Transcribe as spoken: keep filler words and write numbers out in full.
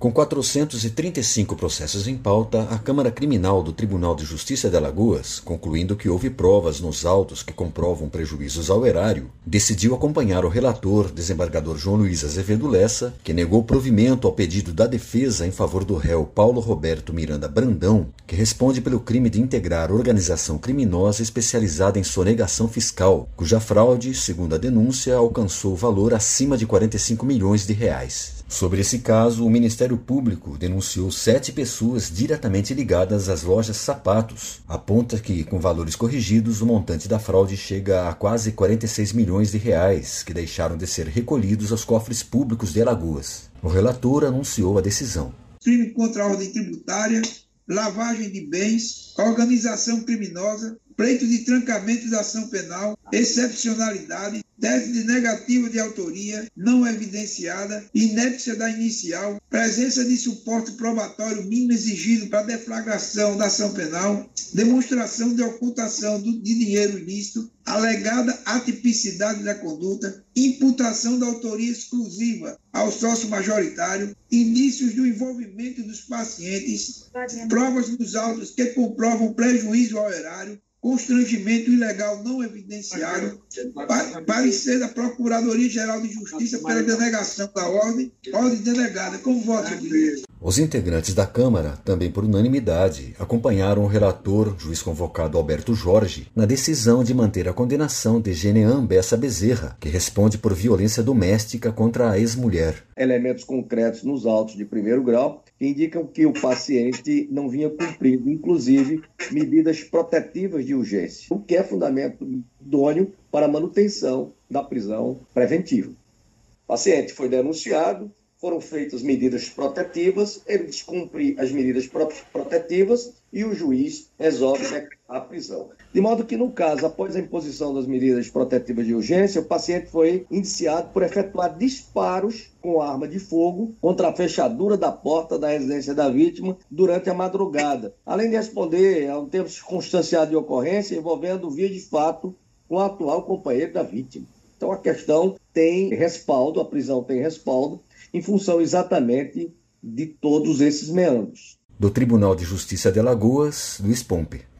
Com quatrocentos e trinta e cinco processos em pauta, a Câmara Criminal do Tribunal de Justiça de Alagoas, concluindo que houve provas nos autos que comprovam prejuízos ao erário, decidiu acompanhar o relator, desembargador João Luiz Azevedo Lessa, que negou provimento ao pedido da defesa em favor do réu Paulo Roberto Miranda Brandão, que responde pelo crime de integrar organização criminosa especializada em sonegação fiscal, cuja fraude, segundo a denúncia, alcançou valor acima de quarenta e cinco milhões de reais. Sobre esse caso, o Ministério Público denunciou sete pessoas diretamente ligadas às lojas Sapatos. Aponta que, com valores corrigidos, o montante da fraude chega a quase quarenta e seis milhões de reais, que deixaram de ser recolhidos aos cofres públicos de Alagoas. O relator anunciou a decisão. Crime contra a ordem tributária, lavagem de bens, organização criminosa, pleito de trancamento da ação penal, excepcionalidade, tese de negativa de autoria não evidenciada, inépcia da inicial, presença de suporte probatório mínimo exigido para deflagração da ação penal, demonstração de ocultação de dinheiro ilícito, alegada atipicidade da conduta, imputação da autoria exclusiva ao sócio majoritário, indícios do envolvimento dos pacientes, provas nos autos que comprovam prejuízo ao erário, constrangimento ilegal não evidenciado, parecer da Procuradoria-Geral de Justiça pela denegação da ordem, ordem denegada. Como voto, senhor presidente? Os integrantes da Câmara, também por unanimidade, acompanharam o relator, juiz convocado Alberto Jorge, na decisão de manter a condenação de Genean Bessa Bezerra, que responde por violência doméstica contra a ex-mulher. Elementos concretos nos autos de primeiro grau que indicam que o paciente não vinha cumprindo, inclusive, medidas protetivas de urgência, o que é fundamento idôneo para a manutenção da prisão preventiva. O paciente foi denunciado, foram feitas medidas protetivas, ele descumpre as medidas protetivas e o juiz resolve decretar a prisão. De modo que, no caso, após a imposição das medidas protetivas de urgência, o paciente foi indiciado por efetuar disparos com arma de fogo contra a fechadura da porta da residência da vítima durante a madrugada, além de responder a um tempo circunstanciado de ocorrência envolvendo via de fato com o atual companheiro da vítima. Então, a questão tem respaldo, a prisão tem respaldo, em função exatamente de todos esses meandros. Do Tribunal de Justiça de Alagoas, Luiz Pompe.